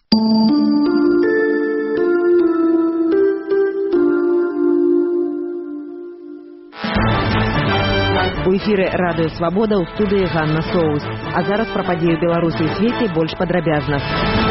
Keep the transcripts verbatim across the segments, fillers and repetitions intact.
У эфіры радыё Свабода, ў студыі Ганна Соус. А зараз пра падзеі ў Беларусі і свеце больш падрабязна.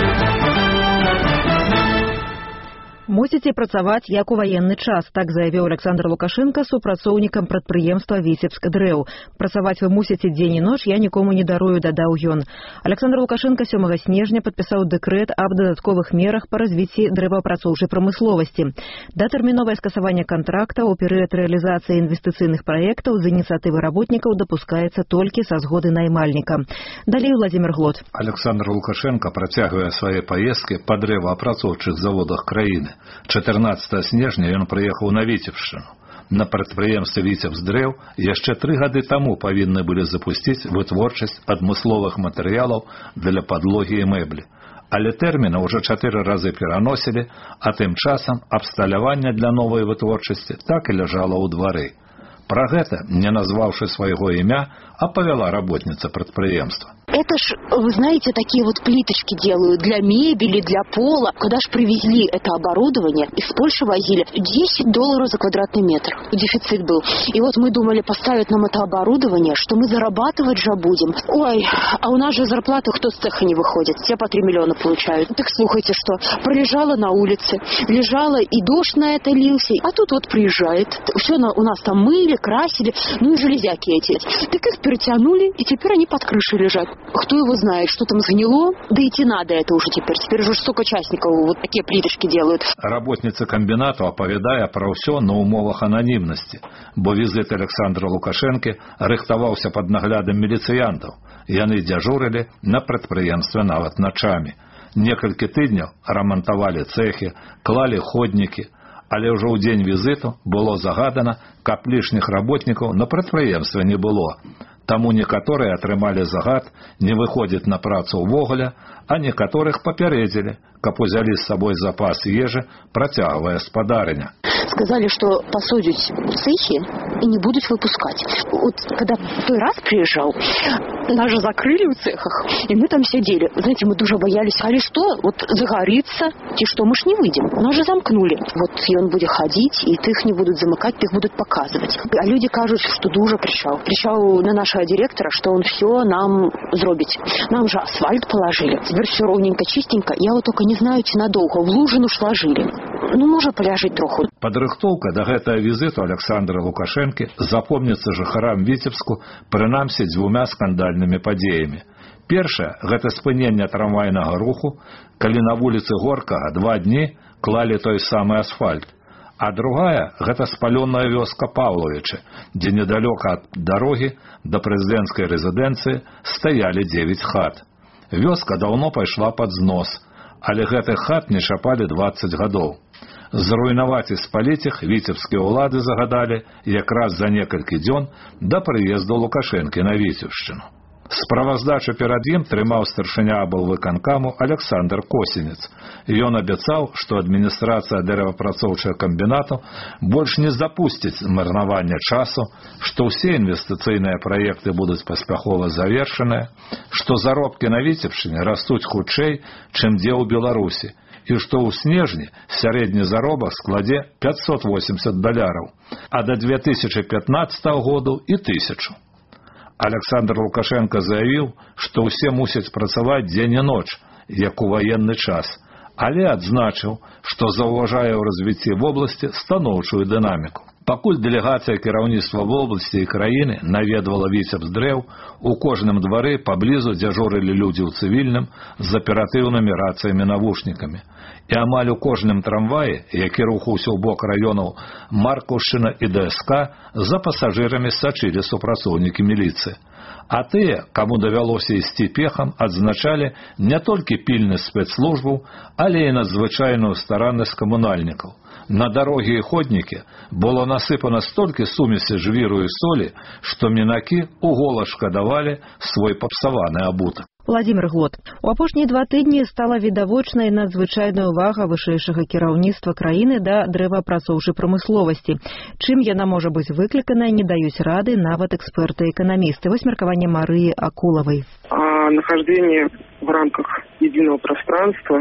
Мусіце працаваць як у ваенны час, так заявіў Александр Лукашенко супрацоўнікам прадпрыемства Віцебск дрэў. Працаваць вы мусіце дзень і ноч, я нікому не дарую, дадаў ён. Александр Лукашенко сёмага снежня падпісаў дэкрэт аб дадатковых мерах па развіцці дрэваапрацоўчай прамысловасці. Датэрміновае скасаванне кантракта ў перыяд рэалізацыі інвестыцыйных праектаў з ініцыятывы работнікаў дапускаецца толькі са згоды наймальніка. Далей Владзімір Глот. Александр Лукашенко працягвае свае паездкі па дрэваапрацоўчых заводах краіны. чатырнаццатага снежня ён прыехаў на Віцебшчыну. На прадпрыемстве Віцебск дрэў яшчэ тры гады таму павінны былі запусціць вытворчасць адмысловых матэрыялаў для падлогі і мэблі. Але тэрміны ўжо чатыры разы пераносілі, а тым часам абсталяванне для новай вытворчасці так і ляжала ў двары. Пра гэта, не назваўшы свайго імя, апавяла работніца прадпрыемства. Это ж, вы знаете, такие вот плиточки делают для мебели, для пола. Когда ж привезли это оборудование, из Польши возили десять долларов за квадратный метр. Дефицит был. И вот мы думали поставить нам это оборудование, что мы зарабатывать же будем. Ой, а у нас же зарплаты кто с цеха не выходит. Все по три миллиона получают. Так слухайте, что пролежала на улице, лежала и дождь на это лился. А тут вот приезжает. Все на, у нас там мыли, красили, ну и железяки эти. Так их перетянули, и теперь они под крышей лежат. Кто его знает, что там сгнило? Да идти надо это уже теперь. Теперь уже столько частников вот такие плиточки делают. Работница комбинату апавядае пра ўсё на умовах ананімнасці, бо візит Александра Лукашэнкі рыхтаваўся пад наглядам міліцыянтаў. Яны дзяжурылі на прадпрыемстве нават начамі. Некалькі тыдняў рамантавалі цэхі, клалі ходнікі, але ўжо ў дзень візіту было загадана, каб лішніх работнікаў на прадпрыемстве не было. Таму некаторыя атрымалі загад не выходзіць на працу ўвогуле, а некаторых папярэдзілі, каб узялі з сабой запас ежы, працягвае спадарыня. Сказали, что посадят цехи и не будут выпускать. Вот когда в той раз приезжал, нас же закрыли в цехах, и мы там сидели. Знаете, мы дуже боялись. Сказали, что вот загорится, и что мы ж не выйдем. Нас же замкнули. Вот и он будет ходить, и их не будут замыкать, их будут показывать. А люди кажут, что дуже кричал. Кричал на нашего директора, что он все нам зробить. Нам же асфальт положили. Теперь все ровненько, чистенько. Я вот только не знаю, ці надолго. В лужину сложили. Ну, можа поляжить троху. Падрыхтоўка да гэтага візіту Александра Лукашэнкі запомніцца жыхарам Віцебску прынамсі дзвюмя скандальнымі падзеямі. Першае – гэта спыненне трамвайнага руху, калі на вуліцы Горкага два дні клалі той самы асфальт. А другая – гэта спалёная вёска Паўлавічы, дзе недалёка ад дарогі да прэзідэнцкай рэзідэнцыі стаялі дзевяць хат. Вёска даўно пайшла пад знос, але гэтых хат не чапалі дваццаць гадоў. Зруйнаваць і спаліць іх віцебскія ўлады загадалі якраз за некалькі дзён да прыезду Лукашэнкі на Віцебшчыну. Справаздачу перад ім трымаў старшыня аблвыканкаму Александр Косінец. Ён абяцаў, што адміністрацыя дрэваапрацоўчага камбінату больш не запусціць марнавання часу, што ўсе інвестыцыйныя праекты будуць паспяхова завершаныя, што заробкі на Віцебшчыне растуць хутчэй, чым дзе ў Беларусі, і што ў снежні сярэдні заробак складзе пятьсот восемьдесят даляраў, а да две тысячи пятнадцатого году і тысячу. Александр Лукашенко заявіў, што ўсе мусяць працаваць дзень і ноч, як у ваенны час, але адзначыў, што заўважае ў развіцці вобласці станоўчую дынаміку. Пакуль дэлегацыя кіраўніцтва вобласці і краіны наведвала Віцебск дрэў, у кожным двары паблізу дзяжурылі людзі ў цывільным з аператыўнымі рацыямі-навушнікамі. І амаль у кожным трамваі, які рухаўся ў бок раёнаў Маркаўшчына і ДСК, за пасажырамі сачылі супрацоўнікі міліцыі. А тыя, каму давялося ісці пехам, адзначалі не толькі пільнасць спецслужбаў, але і надзвычайную стараннасць камунальнікаў. На дарогі і ходнікі было насыпана столькі сумесі жвіру і солі, што мінакі уголас шкадавалі свой папсаваны абутак. Владзімір Глот. У апошнія два тыдні стала відавочнай надзвычайная ўвага вышэйшага кіраўніцтва краіны да дрэваапрацоўчай прамысловасці. Чым яна можа быць выкліканая, не даюць рады нават эксперты-эканамісты. Вось меркаванне Марыі Акулавай. А нахождение в рамках единого пространства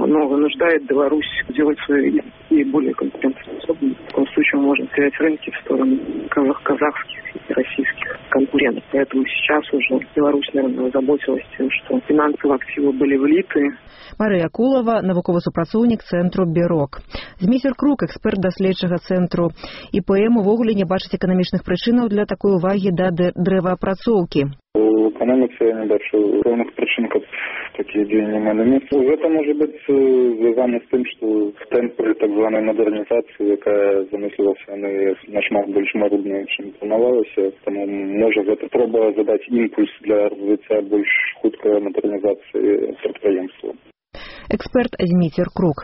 оно вынуждает Беларусь делать свои и более конкурентоспособными. В таком случае мы можем терять рынки в сторону казахских и российских конкурентов. Поэтому сейчас уже Беларусь, наверное, озаботилась тем, что финансовые активы были влиты. Марыя Кулава, навуковы супрацоўнік цэнтру Бюрок. Зміцер Крук, эксперт даследчага цэнтру І Пэ Эм, увогуле не бачыць эканамічных прычынаў для такой увагі да дрэваапрацоўкі. В экономике я не бачу ровных причин, как такие деньги имели место. Это может быть связано с тем, что в темпе так званой модернизации, которая замыслилась, она нашмат больше марудная, чем планировалась. Тому может это проба задать импульс для развития больше худкой модернизации предприятия. Эксперт Зміцер Крук.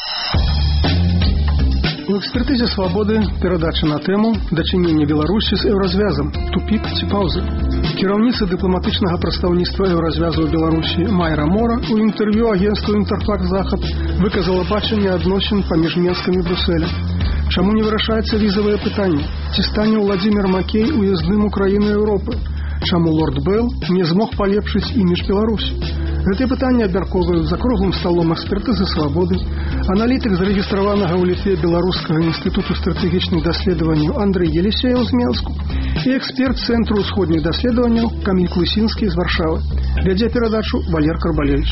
У экспертызе «Свабоды» перадача на тэму дачынення Беларусі з еўразвязам, тупік ці паўзы. Кіраўніца дыпламатычнага прадстаўніцтва еўразвязу ў Беларусі Майра Мора у інтэрв'ю агенцтву «Інтэрфакс Захад» выказала бачанне адносін паміж Мінскам і Брюсселем. Чаму не вырашаецца візавае пытанне? Ці стане Владзімір Макей уездным у краіны Еўропы? Чаму лорд Белл не змог палепшыць імідж Беларусі? Гэтыя пытанні абмяркоўваюць за круглым сталом экспертызы «Свабоды», аналітык зарэгістраванага ў Літве Беларускага інстытуту стратэгічных даследаванняў Андрэй Елісеяў з Менску і эксперт Цэнтру ўсходніх даследаванняў Каміль Клусінскі з Варшавы. Вядзе перадачу Валер Карбалевіч.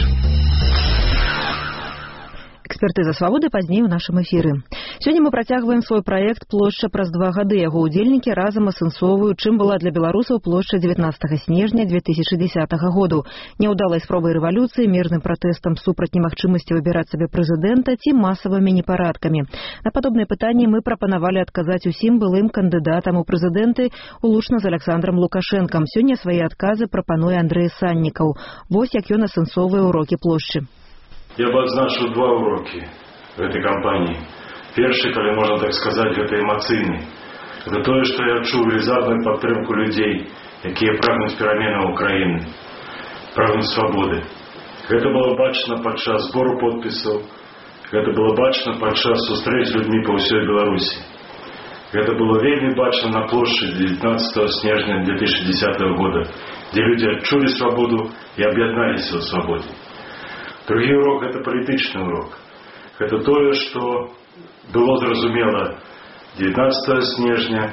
Экспертыза «Свабоды» пазней у нашым эфіры. Сёння мы працягваем свой праект «Плошча праз два гады». Яго ўдзельнікі разам асэнсоўваюць, чым была для беларусаў плошча дзевятнаццатага снежня две тысячи десятого году. Няўдалай спробай рэвалюцыі, мірным пратэстам супраць немагчымасці выбіраць сабе прэзідэнта ці масавымі непарадкамі. На падобныя пытанні мы прапанавалі адказаць усім былым кандыдатам у прэзідэнты улучна з Александром Лукашэнкам. Сёння свае адказы прапануе Андрэй Саннікаў. Вось як ён асэнсоўвае урокі плошчы. Я бы адзначыў два урокі гэтай кампаніі. Першы, калі можна так сказаць, гэта эмацыйны. Гэта тое, што я адчуў велізарную падтрымку людзей, якія прагнуць пераменаў краіны, прагнуць свабоды. Гэта было бачна падчас збору подпісаў, гэта было бачна падчас сустрэч з людзьмі па ўсёй Беларусі. Гэта было вельмі бачна на плошчы дзевятнаццатого снежня две тысячи десятого года, дзе людзі адчулі свабоду і аб'ядналіся ў свабодзе. Другі урок – гэта палітычны урок. Гэта тое, што было зразумела дзевятнаццатого снежня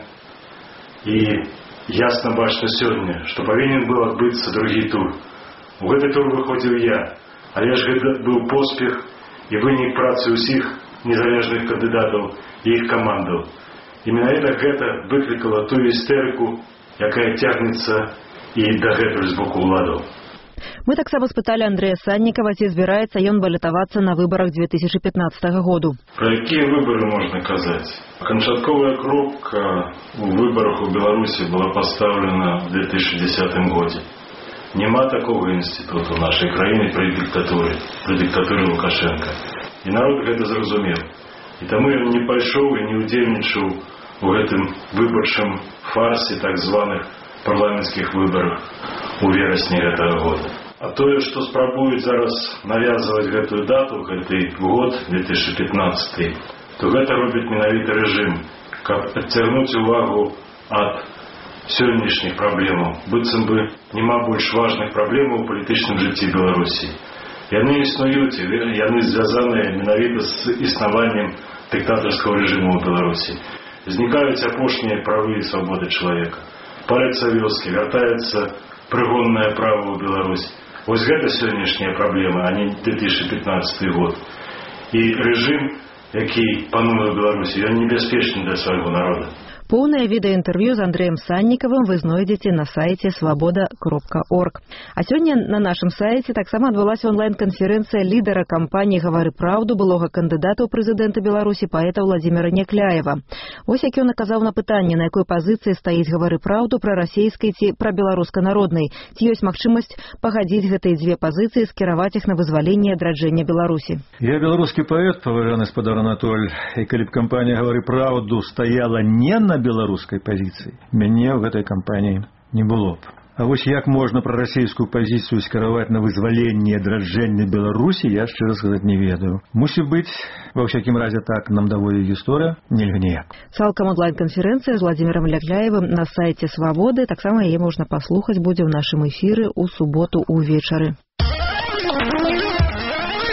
і ясна бачна сёння, што павінен быў адбыцца другі тур. У гэты тур выходзіў я, але ж гэта быў поспех і вынік працы ўсіх незалежных кандыдатаў і іх камандаў. І менавіта гэта выклікала тую істэрыку, якая цягнецца і дагэтуль з боку ўладаў. Мы таксама спыталі Андрэя Саннікава, ці збіраецца ён балятавацца на выбарах две тысячи пятнадцатого году. Пра якія выбары можна казаць? Канчатковая кропка у выбарах у Беларусі была пастаўлена в две тысячи десятом годзе. Няма такого інстытуту ў нашай краіне пры дыктатуры, пры дыктатуры Лукашенка. І народ гэта зразумеў. І таму ён не пайшоў і не ўдзельнічаў у гэтым выбарчым фарсе так званых парламенцкіх выбарах у верасні гэтага года. А тое, што спрабуюць зараз навязваць гэтую дату, гэты год две тысячи пятнадцатый, то гэта робіць менавіта рэжым, каб адцягнуць увагу ад сённяшніх праблемаў. Быццам бы няма больш важных праблемаў у палітычным жыцці Беларусі. Яны існуюць, яны звязаныя менавіта з існаваннем дыктатарскага рэжыму ў Беларусі. Знікаюць апошнія правы і свабоды чалавека. Паляцца вёскі, вяртаецца прыгоннае права ў Беларусь. Вось гэта сённяшняя праблема, а не две тысячи пятнадцатый год. І рэжым, які пануе ў Беларусі, ён небяспечны для свайго народа. Поўнае відэаінтэрв'ю з Андрэем Саннікавым вы знойдзеце на сайце свабода кропка орг. А сёння на нашым сайце таксама адбылася онлайн-канферэнцыя лідара кампаніі «Гавары праўду» былога кандыдата ў прэзідэнта Беларусі паэта Владзіміра Някляева. Вось як ён наказаў на пытанне, на якой пазіцыі стаіць «Гавары праўду» пра расейскай ці пра беларуска-народнай. Ці ёсць магчымасць пагадзіць гэтыя дзве пазіцыі, скіраваць іх на вызваленне і адраджэнне Беларусі. Я беларускі паэт, паважаны спадар Анатоль, і калі б кампанія «Гавары праўду» стаяла не на беларускай пазіцыі, мяне ў гэтай кампаніі не было б. А вось як можна пра расійскую пазіцыю скіраваць на вызваленне і адраджэнне Беларусі, я шчыра сказаць не ведаю. Мусіць быць, ва ўсякім разе так нам даводзіць гісторыя, нельга ніяк. Цалкам онлайн-канферэнцыя з Владзімірам Някляевым на сайце Свабоды, таксама яе можна паслухаць будзе ў нашым эфіры ў суботу ўвечары.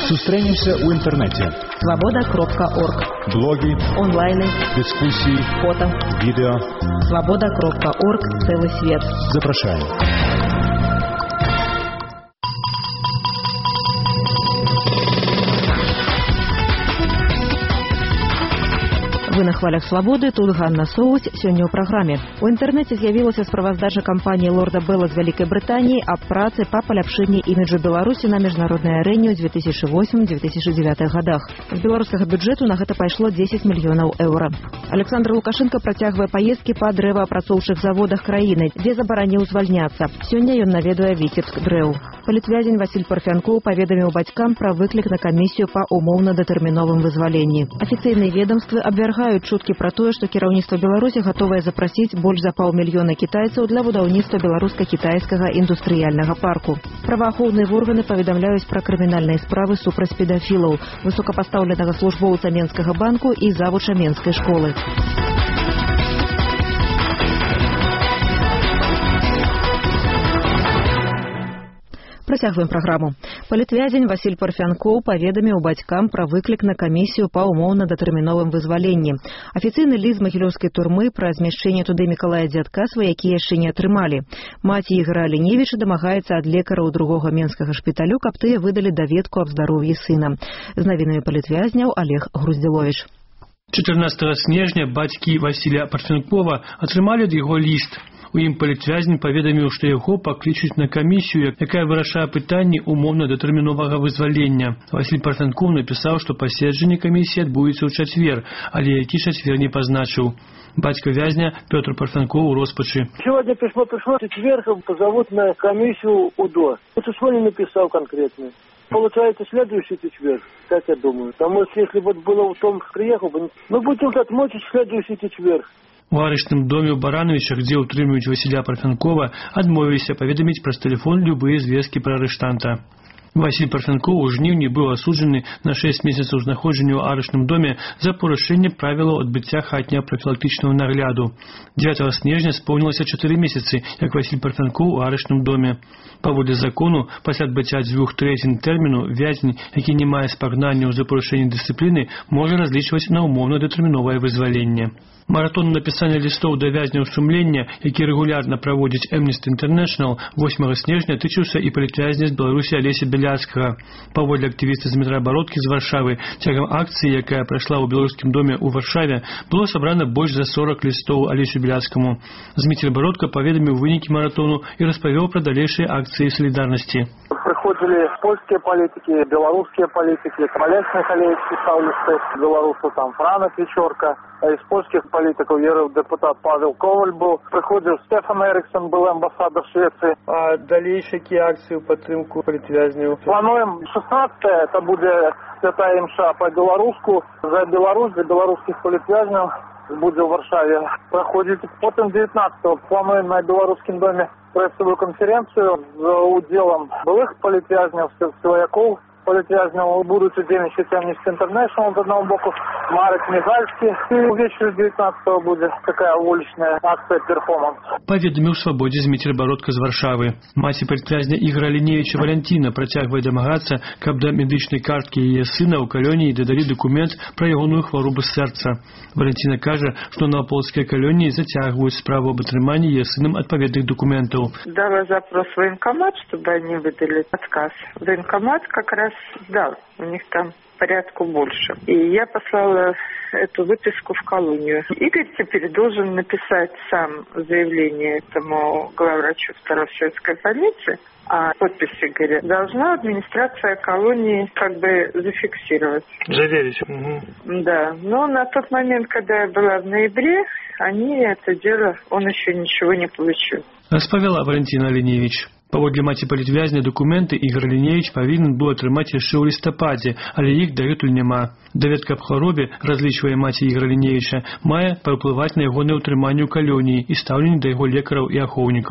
Сустрэнемся ў інтэрнэце. Свобода кропка орг. Блогі, онлайны, дыскусіі, фото, відэо. свобода кропка орг. Целый свет. Запрашаем. Вы на хвалях свабоды, тут Ганна Соусь, сёння ў праграме. У інтэрнэце з'явілася справаздача кампаніі Лорда Белла з Вялікай Брытаніі аб працы па паляпшэнні іміджу Беларусі на міжнароднай арэне ў две тысячи восьмым — две тысячи девятых годах. З беларускага бюджэту на гэта пайшло дзесяць мільёнаў еўра. Александр Лукашенко працягвае паездкі па дрэваапрацоўчых заводах краіны, дзе забараніў звальняцца. Сёння ён наведае Віцебск дрэў. Палітвязень Васіль Парфянкоў паведаміў бацькам пра выклік на камісію па умоўна-датэрміновым вызваленні. Афіцыйныя ведомствы абвяргаюць чуткі пра тое, што кіраўніцтва Беларусі гатовае запрасіць больш за паўмільёна кітайцаў для будаўніцтва беларуска-кітайскага індустрыяльнага парку. Праваахоўныя органы паведамляюць пра крымінальныя справы супраць педафілаў, высокапастаўленага службоўца Менскага банку і завуча Менскай школы. Працягваем праграму. Палітвязень Васіль Парфянкоў паведаміў бацькам пра выклік на камісію па умоўна-датэрміновым вызваленні. Афіцыйны ліст з магілёўскай турмы пра змяшчэнне туды Мікалая Дзядка сваякі яшчэ не атрымалі. Маці Ігара Аліневіча дамагаецца ад лекараў другога менскага шпіталю, каб тыя выдалі даведку аб здароўі сына. З навінамі палітвязняў Олег Груздзіловіч. чатырнаццатага снежня бацькі Васіля Парфянкова атрымалі ад яго ліст. У ім палітвязень паведаміў, што яго паклічуць на камісію, якая вырашае пытанні умоўна-датэрміновага вызвалення. Васіль Парфянкоў напісаў, што паседжанне камісіі адбудзецца ў чацвер, але які чацвер не пазначыў. Бацька вязня Пётр Парфянкоў у роспачы. Сегодня письмо пришло, четверг позовут на комиссию УДО. Число не написал конкретно. Получается, следующий четверг, как я думаю. Потому что если вот было в том, приехал бы, ну будем так мочить следующий четверг. У арышным доме ў Барановичах, дзе ўтрымліваюць Васіля Парфянкова, адмовіліся паведаміць праз тэлефон любыя звесткі пра арыштанта. Васіль Парфянкоў у жніўні быў асуджаны на шэсць месяцаў знаходжання ў арышным доме за парушэнне правілаў адбыцця хатняга прафілактычнага нагляду. дзевятага снежня споўнілася чатыры месяцы, як Васіль Парфянкоў у арышным доме. Паводле закону, пасля адбыцця дзвюх трэцін тэрміну, вязень, які не мае спагнанняў за парушэнне дысцыпліны, можа разлічваць на умоўна-датэрміновае вызваленне. Маратон напісання лістоў да вязняў сумлення, які рэгулярна праводзіць Amnesty International, восьмага снежня тычыўся і палітвязня з Беларусі Алеся Бяляцкага. Паводле актывіста Змітра Бародкі з Варшавы, цягам акцыі, якая прайшла ў беларускім доме ў Варшаве, было сабрана больш за сорок лістоў Алесю Бяляцкаму. Зміцер Бародка паведаміў вынікі маратону і распавёў пра далейшыя акцыі салідарнасці. Приходили польские политики, белорусские политики, Олег Михайлович писал листы белорусу, там Франа Печорка, а из польских политиков депутат Павел Коваль был. Приходил Стефан Эриксон, был амбассадор Швеции. А дальше какие акции в подтримку политвязню? Плануем шестнадцатое, это будет святая имша по-белоруску, за Беларусь, за белорусских политвязнев. Будет в Варшаве проходит. Потом девятнадцатого плануем на Белорусском доме прессовую конференцию с уделом былых политвязнев, свояков политвязнев. Будут удельничать Amnesty International с одного боку, Марек Мигальский. И вечером девятнадцатого будет такая уличная акция перформанс. Паведаміў свабодзе Зміцер Бародка з Варшавы. Маці палітвязня Ігара Аліневіча Валянціна працягвае дамагацца, каб да медычнай карткі яе сына ў калоніі дадалі дакумент пра ягоную хваробу сэрца. Валянціна кажа, што на полскай калоніі зацягваюць справу об атрыманні яе сынам адпаведных дакументаў. Дала запрос в военкомат, чтобы они выдали отказ. Военкомат как раз дал. У них там порядку больше. И я послала эту выписку в колонию. Игорь теперь должен написать сам заявление этому главврачу второй сельской больницы, а подпись Игоря должна администрация колонии как бы зафиксировать. Заверить. Угу. Да. Но на тот момент, когда я была в ноябре, они это дело, он еще ничего не получил. Распавяла Валентина Аліневіч. Паводле маці палітвязня дакументы Ігар Аліневіч павінен быў атрымаць яшчэ ў лістападзе, але іх дагэтуль няма. Даведка аб хваробе, разлічвае маці Ігара Аліневіча, мае паўплываць на ягонае ўтрыманне ў калоніі і стаўленне да яго лекараў і ахоўнікаў.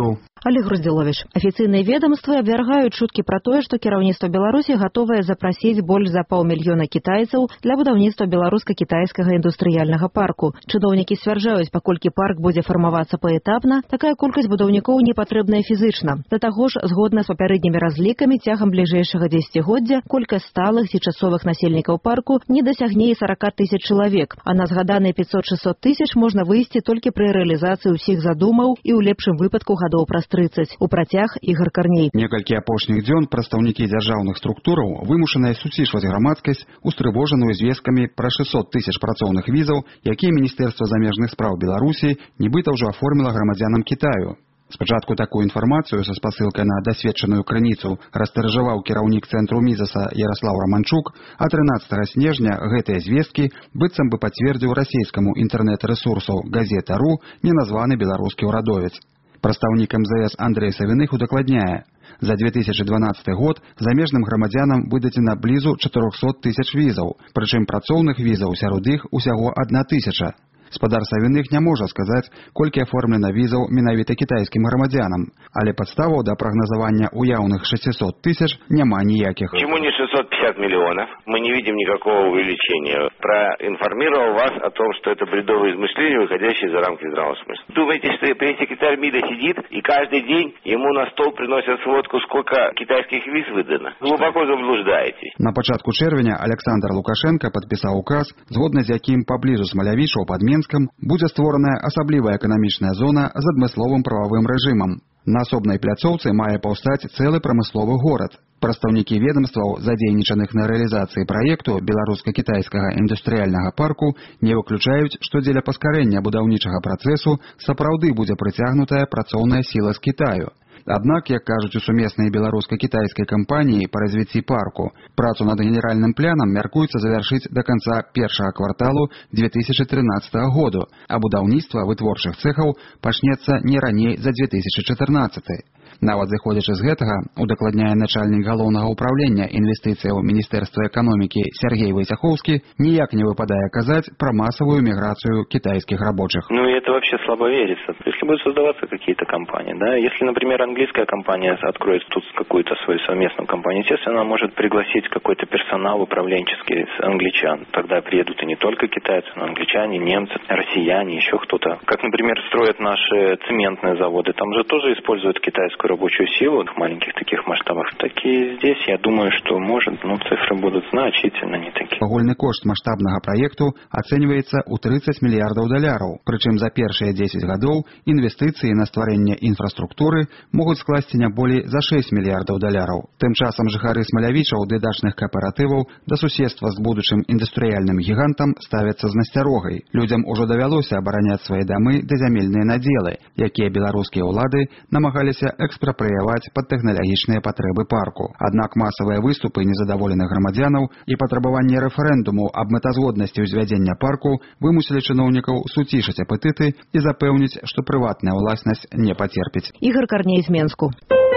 Олег Груздзіловіч. Афіцыйныя ведомствы абвяргаюць чуткі пра тое, што кіраўніцтва Беларусі гатовае запрасіць больш за паўмільёна кітайцаў для будаўніцтва беларуска-кітайскага індустрыяльнага парку. Чыноўнікі сцвярджаюць, паколькі парк будзе фармавацца паэтапна, такая колькасць будаўнікоў не патрэбная фізычна. Да таго ж, згодна з папярэднімі разлікамі, цягам бліжэйшага дзесяцігоддзя колькасць сталых ці часовых насельнікаў парку не дасягне і сорок тысяч чалавек, а на згаданыя пятьсот-шестьсот тысяч можна выйсці толькі пры рэалізацыі ўсіх задумаў і ў лепшым выпадку гадоў праз трыццаць. У працяг Ігор Карней. Некалькі апошніх дзён прадстаўнікі дзяржаўных структураў вымушаныя суцішваць грамадскасць, устрывожаную звесткамі пра шестьсот тысяч працоўных візаў, якія Міністэрства замежных спраў Беларусі нібыта ўжо аформіла грамадзянам Кітаю. Спачатку такую інфармацыю са спасылкай на дасведчаную крыніцу растыражаваў кіраўнік цэнтру Мізаса Яраслаў Раманчук, а трынаццатага снежня гэтыя звесткі быццам бы пацвердзіў расійскаму інтэрнэт-рэсурсу газета.ру неназваны беларускі ўрадовец. Прадстаўнік эм зэ эс Андрэй Савіных удакладняе, за две тысячи дванаццаты год замежным грамадзянам выдадзена блізу чатырохсот тысяч візаў, прычым працоўных візаў сярод іх усяго адна тысяча. Спадар Савіных не можа сказаць, колькі аформлена візаў менавіта кітайскім грамадзянам, але падставаў да прагназавання уяўных шестьсот тысяч няма ніякіх. Почему не шестьсот пятьдесят миллионов? Мы не видим никакого увеличения. Проинформировал вас о том, что это бредовые измышления, выходящие за рамки здравого смысла. Думаете, что пресс-секретарь МИДа сидит и каждый день ему на стол приносят сводку, сколько китайских виз выдано? Глубоко заблуждаетесь. На пачатку чэрвеня Александр Лукашенко падпісаў указ, згодна з якім паблізу Смалявічаў пад Менскам будзе створаная асаблівая эканамічная зона з адмысловым прававым рэжымам. На асобнай пляцоўцы мае паўстаць цэлы прамысловы горад. Прадстаўнікі ведомстваў, задзейнічаных на рэалізацыі праекту беларуска-кітайскага індустрыяльнага парку, не выключаюць, што дзеля паскарэння будаўнічага працэсу сапраўды будзе прыцягнутая працоўная сіла з Кітаю. Аднак, як кажуць у сумеснай беларуска-кітайскай кампаніі па развіцці парку, працу над генеральным планам мяркуецца завяршыць да канца першага кварталу две тысячи трынаццатага году, а будаўніцтва вытворчых цэхаў пачнецца не раней за две тысячи чатырнаццаты. Нават зыходзячы з гэтага, удакладняе начальнік галоўнага ўправлення інвестыцыяў Міністэрства эканомікі Сергей Войцеховскі, ніяк не выпадае казаць пра масавую міграцыю китайских рабочих. Ну и это вообще слабо верится. Если будут создаваться какие-то компании, да, если, например, английская компания откроет тут какую-то свою совместную компанию, естественно, она может пригласить какой-то персонал управленческий с англичан. Тогда приедут и не только китайцы, но англичане, немцы, россияне, еще кто-то. Как, например, строят наши цементные заводы, там же тоже используют китайскую рабочую силу в маленьких таких масштабах. Такие здесь, я думаю, что может, ну, цифры будут значительно не такие. Агульны кошт масштабнага праекту ацэньваецца ў тридцать мільярдаў даляраў. Прычым за першыя дзесяць гадоў інвестыцыі на стварэнне інфраструктуры могуць скласці не болей за шесть мільярдаў даляраў. Тым часам жыхары Смалявічаў ды дачных кааператываў да суседства з будучым індустрыяльным гігантам ставяцца з насцярогай. Людзям ужо давялося абараняць свае дамы ды зямельныя надзелы, якія беларускія ўлады намагаліся экспрапрыяваць пад тэхналагічныя патрэбы парку. Аднак масавыя выступы незадаволеных грамадзянаў і патрабаванне рэферэндуму аб мэтазгоднасці ўзвядзення парку вымусілі чыноўнікаў суцішыць апетыты і запэўніць, што прыватная ўласнасць не пацерпіць. Ігор Карней з Менску.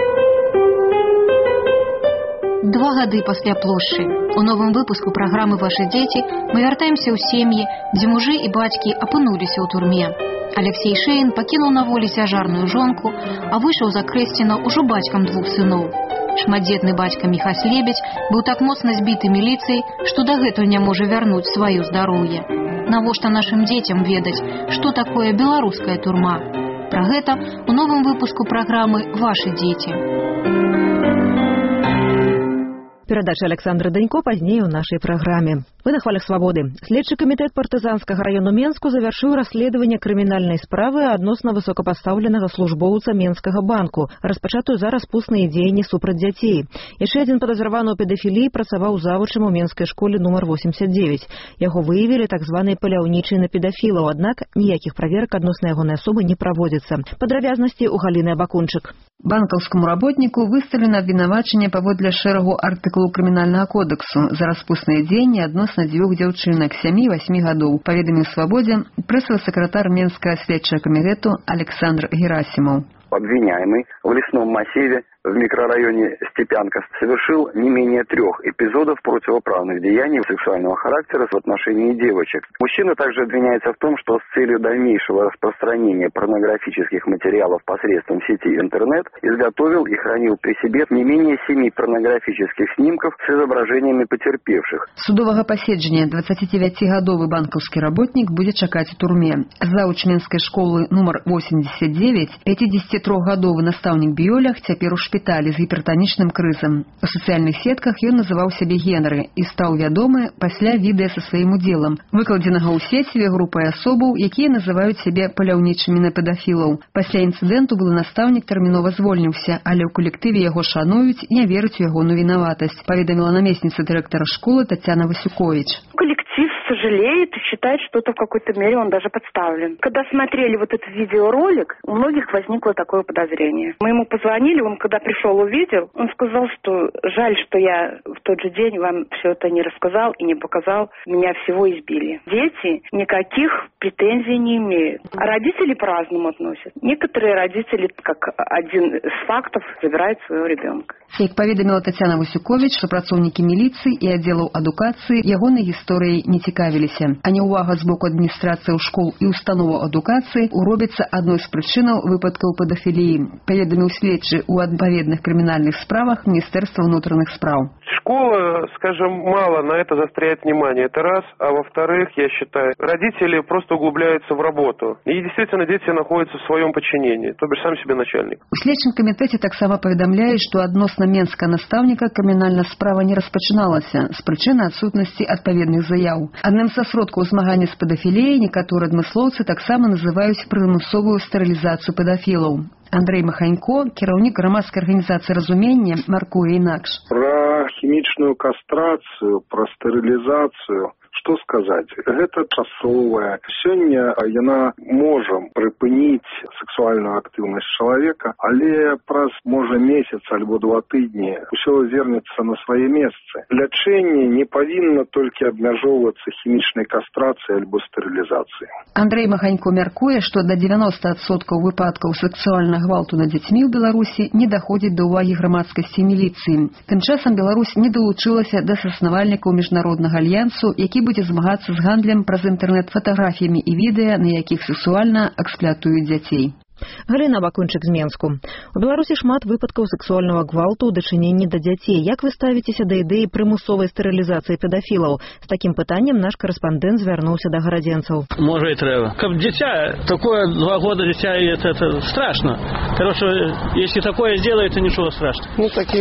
Два гады пасля плошчы. У новым выпуску праграмы «Ваши дети» мы вяртаемся ў сем'і, дзе мужы і бацькі апынуліся ў турме. Алексей Шейн пакінуў на волі цяжарную жонку, а выйшаў за Крэсціна ўжо бацькам двух сыноў. Шматдзетны бацька Міхась Лебедь быў так моцна збіты міліцыяй, што дагэтуль не можа вярнуць сваё здароўе. Навошта нашым дзецям ведаць, што такое беларуская турма? Пра гэта ў новым выпуску праграмы «Ваши дети». Перадача Александра Данько пазней у нашай праграме. Вы на хвалях свабоды. Следчы камітэт партызанскага раёну Менску завяршыў расследаванне крымінальнай справы адносна высокапастаўленага службоўца Менскага банку, распачатую за распусныя дзеянні супраць дзяцей. Яшчэ адзін падазраваны ў педафіліі працаваў завучым у менскай школе нумар восемьдесят девять. Яго выявілі так званай паляўнічай на педафілаў, аднак ніякіх праверак адносна ягонай асобы не праводзіцца. Падрабязнасці ў Галіны Абакунчык. Банкаўскаму работніку выстаўлена абвінавачанне паводле шэрагу артыкулаў крымінальнага кодексу за распусныя дзеянні адносна дзвюх дзяўчынак сямі-васьмі гадоў, паведаміў «Свабодзе» прэсавы сакратар Менскага следчага камітэту Александр Герасімаў. Обвиняемый в лесном массиве в микрорайоне Степянка совершил не менее трех эпизодов противоправных деяний сексуального характера в отношении девочек. Мужчина также обвиняется в том, что с целью дальнейшего распространения порнографических материалов посредством сети интернет изготовил и хранил при себе не менее семи порнографических снимков с изображениями потерпевших. Судовага паседжання двадцатидевятигадовы банковский работник будет чакать в турме. Зауч Менской школы номер восемьдесят девять, пятидесятитрохгадовы настаўнік біёлях цяпер у шпіталі з гіпертанічным крызам. У сацыяльных сетках ён называў сябе Генры і стаў вядомы пасля відэа са сваім удзелам, выкладзенага ў сеціве групай асобаў, якія называюць сябе паляўнічымі на педафілаў. Пасля інцыдэнту былы настаўнік тэрмінова звольніўся, але ў калектыве яго шануюць і не вераць у ягоную вінаватасць, паведаміла намесніца дырэктара школы Татьяна Васюкович. Коллектив сожалеет и считает, что это в какой-то мере он даже подставлен. Когда смотрели вот этот видеоролик, у многих возникло такое подозрение. Мы ему позвонили, он когда пришел, увидел, он сказал, что жаль, что я в тот же день вам все это не рассказал и не показал, меня всего избили. Дети никаких претензий не имеют. А родители по-разному относятся. Некоторые родители, как один из фактов, забирают своего ребенка. Як паведаміла Татьяна Васюкович, супрацоўнікі міліцыі і аддзелаў адукацыі ягонай гісторыяй не цікавіліся. А няўвага з боку адміністрацыі школ і установаў адукацыі уробіцца адной з прычынаў выпадкаў педафіліі, паведаміў следчы ў адпаведных крымінальных справах Министерства внутренних справ. Школа, скажем, мало на это заостряет внимание, это раз. А во-вторых, я считаю, родители просто углубляются в работу. И действительно дети находятся в своем подчинении, то бишь сам себе начальник. У следчым камітэце таксама паведамляюць, што адносна менскага настаўніка крымінальная справа не распачыналася з прычыны адсутнасці адпаведных заяў. Адным са сродкаў змагання з педафіліяй некаторыя адмыслоўцы таксама называюць прымусовую стэрылізацыю педафілаў. Андрей Маханько, кіраўнік грамадскай арганізацыі «Разуменне», маркуе інакш. Пра хімічную кастрацыю, пра стэрылізацыю, што сказаць, гэта часовая. Сёння яна можа прыпыніць сексуальную актыўнасць чалавека, але праз, можа, месяц альбо два тыдні ўсё вернецца на свае месцы. Лячэнне не павінна толькі абмяжоўвацца хімічнай кастрацыяй альбо стэрылізацыяй. Андрей Маханько мяркуе, што да дзевяноста адсоткаў выпадкаў сексуальнага гвалту над дзецьмі ў Беларусі не даходзіць да ўвагі грамадскасці і міліцыі. Тым часам Беларусь не далучылася да заснавальнікаў міжнароднага альянсу, які будзе змагацца з гандлем праз інтэрнэт фатаграфіямі і відэа, на якіх сексуальна эксплуатуюць дзяцей. Галина Бакунчык з Менску. У Беларусі шмат выпадкаў сексуальнага гвалту ў дачыненні да дзяцей. Як вы ставіцеся да ідэі прымусовай стэрылізацыі педафілаў? З такім пытаннем наш карэспандэнт звярнуўся да гарадзенцаў. Можа і трэба. Каб дзіця, такое два года дзіця, это, это страшно. Короче, если такое сделает, то ничего страшного. Ну, таких,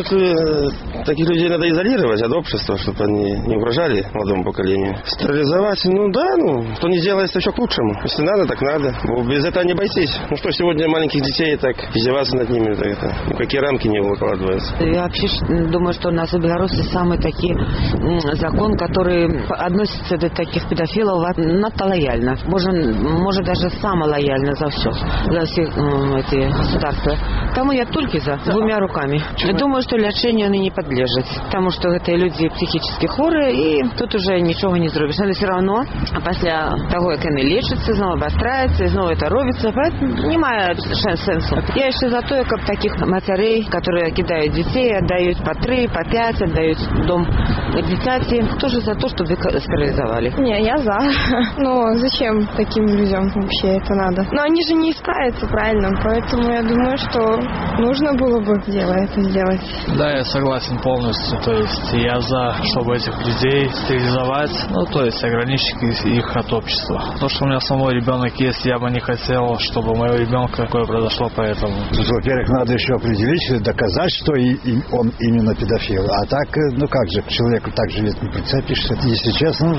таких людей надо изолировать от общества, чтобы они не угрожали молодому поколению. Стерилизовать, ну да, ну, кто не делает, это еще к лучшему. Если надо, так надо. Без этого не бойтесь. Ну что, сегодня маленьких детей так издеваться над ними, так это, ну, какие рамки не выкладываются. Я вообще думаю, что у нас в Беларуси самый такой закон, который относится до таких педофилов надто лояльно. Может, может даже самое лояльно за все, за все эти государства. Тому я только за, двумя руками. Я думаю, что лечению они не подлежат, потому что это люди психически хворые, и тут уже ничего не сделаешь. Но все равно, после того, как они лечатся, снова обостряются, и снова это робится, поэтому не маю сенсу. Я еще за то, как таких матерей, которые кидают детей, отдают по три, по пять, отдают в дом детей, тоже за то, чтобы стерилизовали. Не, я за. Но зачем таким людям вообще это надо? Но они же не исправятся, правильно? Поэтому я думаю, что нужно было бы дело это сделать. Да, я согласен полностью. То есть я за, чтобы этих людей стерилизовать, ну, то есть ограничить их от общества. То, что у меня самой ребенок есть, я бы не хотел, чтобы у моего ребенка такое произошло, поэтому. Во-первых, надо еще определить, доказать, что и, и он именно педофил. А так, ну как же, к человеку так же ведь не прицепишься. Если честно,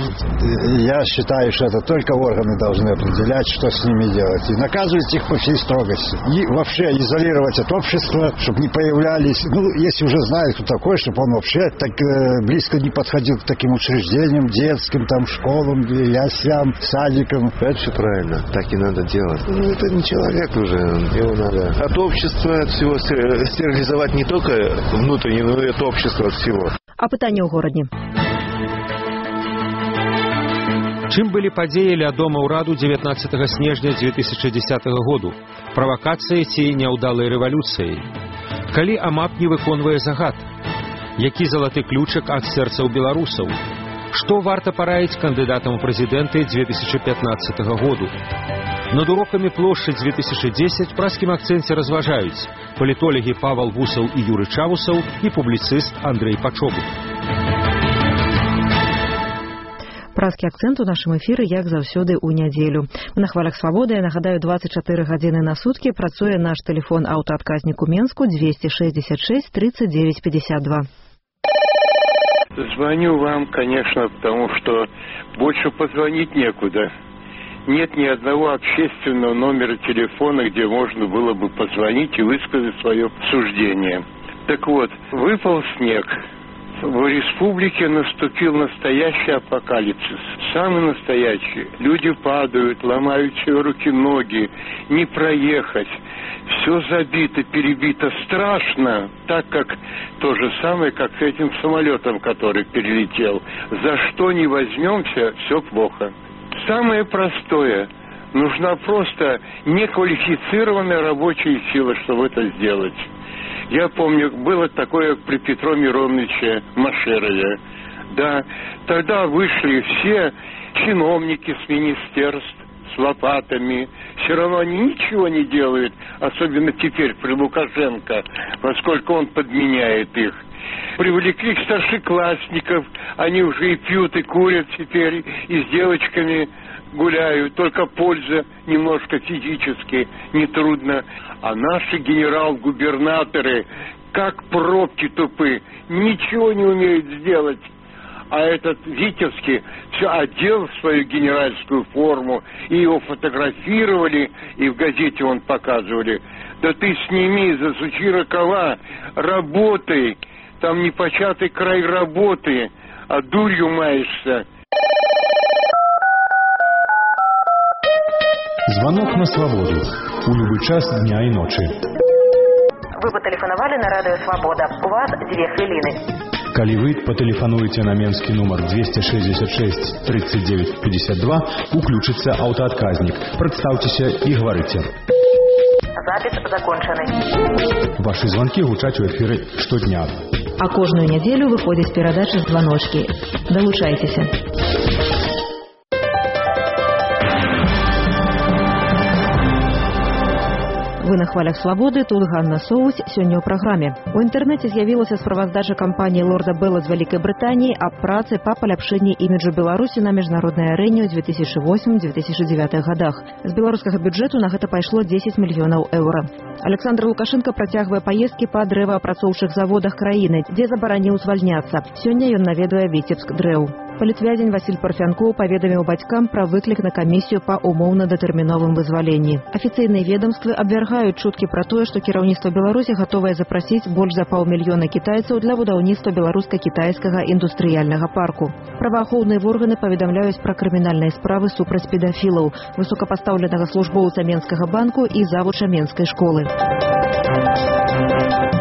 я считаю, что это только органы должны определять, что с ними делать. И наказывать их по всей строгости. И вообще изолировать от общества, чтобы не появлялись. Ну, если уже знают, кто такой, чтобы он вообще так э, близко не подходил к таким учреждениям, детским, там, школам, яслям, садикам. Это все правильно. Так и надо делать. Ну, это не человек уже. Его надо от общества, от всего стерилизовать не только внутренне, но и от общества, от всего. А пытанне ў горадні. Чым былі падзеі ля дома ўраду дзевятнаццатага снежня дзве тысячы дзесятага году? Правакацыяй ці няўдалай рэвалюцыяй? Калі АМАП не выконвае загад? Які залаты ключык ад сэрцаў беларусаў? Што варта параіць кандыдатам у прэзідэнты дзве тысячы пятнаццатага году? Над урокамі плошчы дзве тысячы дзесяць праскім акцэнце разважаюць палітолагі Павал Вусаў і Юры Чавусаў і публіцыст Андрэй Пачобут. Праскі акцэнт у нашым эфіры, як заўсёды, у нядзелю. Мы на хвалях свабоды, я нагадаю, двадцать четыре гадзіны на суткі працуе наш тэлефон аўтаадказнік у Менску двести шестьдесят шесть тридцать девять пятьдесят два. Звоню вам, конечно, потому что больше позвонить некуда. Нет ни одного общественного номера телефона, где можно было бы позвонить и высказать свое суждение. Так вот, выпал снег. В республике наступил настоящий апокалипсис. Самый настоящий. Люди падают, ломают себе руки-ноги, не проехать. Все забито, перебито. Страшно, так как то же самое, как с этим самолетом, который перелетел. За что не возьмемся, все плохо. Самое простое. Нужна просто неквалифицированная рабочая сила, чтобы это сделать. Я помню, было такое при Петре Мироновиче Машерове. Да, тогда вышли все чиновники с министерств, с лопатами. Все равно они ничего не делают, особенно теперь при Лукашенко, поскольку он подменяет их. Привлекли старшеклассников, они уже и пьют, и курят теперь, и с девочками гуляют, только польза немножко физически, нетрудно. А наши генерал-губернаторы, как пробки тупы, ничего не умеют сделать. А этот Витебский все одел в свою генеральскую форму, и его фотографировали, и в газете он показывали. Да ты сними, засучи рукава, работай, там непочатый край работы, а дурью маешься. Звонок на свободу. У любой час дня и ночи. Вы патэлефанавалі на радыё Свабода. У вас две хвіліны. Калі вы патэлефануеце на менскі нумар двести шестьдесят шесть тридцать девять пятьдесят два, уключыцца аўтаадказнік. Прадстаўцеся і гаварыце. Запіс закончаны. Ваши звонки гучаць у эфіры штодня. А кожную нядзелю выходзіць перадача «Званочкі». Далучайцеся. Вы на хвалях свабоды, тут Ганна Соусь, сёння ў праграме. У інтэрнэце з'явілася справаздача кампаніі Лорда Белла з Вялікай Брытаніі аб працы па паляпшэнні іміджу Беларусі на міжнароднай арэне ў две тысячи восьмым — две тысячи девятых годах. З беларускага бюджэту на гэта пайшло дзесяць мільёнаў еўра. Александр Лукашенко працягвае паездкі па дрэваапрацоўчых заводах краіны, дзе забараніў звальняцца. Сёння ён наведае Віцебск дрэў. Палітвязень Васіль Парфянкоў паведаміў бацькам пра выклік на камісію па умоўна-датэрміновым вызваленні. Афіцыйныя ведомствы абвяргаюць чуткі пра тое, што кіраўніцтва Беларусі гатовае запрасіць больш за паўмільёна кітайцаў для будаўніцтва беларуска-кітайскага індустрыяльнага парку. Праваахоўныя органы паведамляюць пра крымінальныя справы супраць педафілаў, высокапастаўленага службоўца Менскага банку і завуча Менскай школы.